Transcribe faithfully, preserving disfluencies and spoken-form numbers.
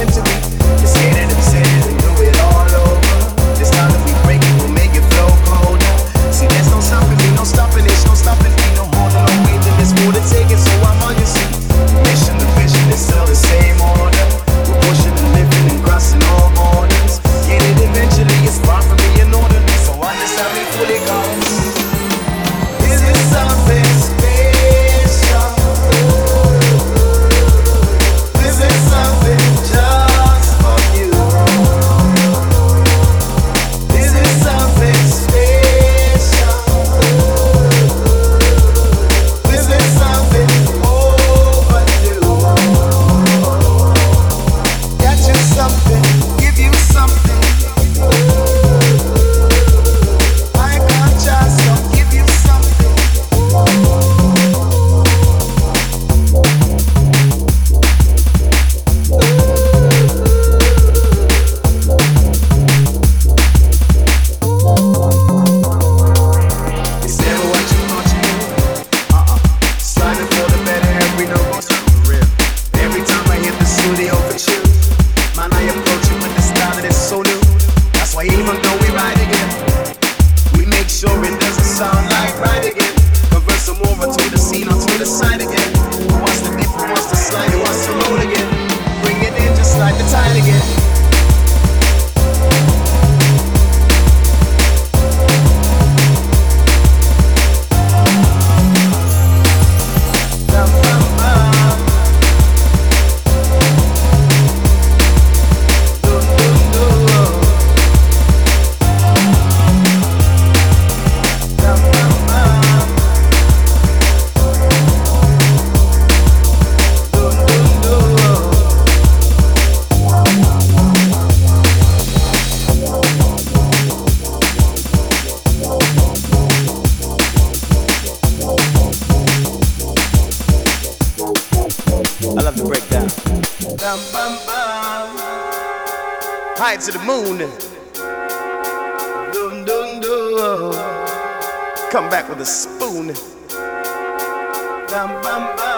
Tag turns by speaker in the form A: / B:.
A: meant to be. Just hit it and set it and do it all over. This time that we break it, we'll make it flow colder. See, there's no stopping me, no stopping it, no stopping me, no holding, no waiting. There's more to take it, so I'm on your seat. Mission, the vision is still the same order. We're pushing and living and crossing all borders. Get it eventually, it's far from being orderly, so understand me fully, cause this is something special. This is something just for you. This is something special. This is something overdue. Got you something, give you something. I can't just give you something. It's never what you thought you knew. Uh-uh. Striving for the better, every note goes through. Real. Every time I hit the studio for you, man, I approach you with the style that is so new. That's why even though we ride again, we make sure it doesn't sound like right again. Convert some over to the scene or to the side again. Who wants to dip, who wants to slide, who wants to roll again? Bring it in just like the tide again. Bam, bam, bam. Do, do, do. Bam, bam, bam. Do, do, do. I love the breakdown. Bam, bam, bam. High to the moon. Dun, dun, dun. Come back with a spoon. Bam, bam, bam.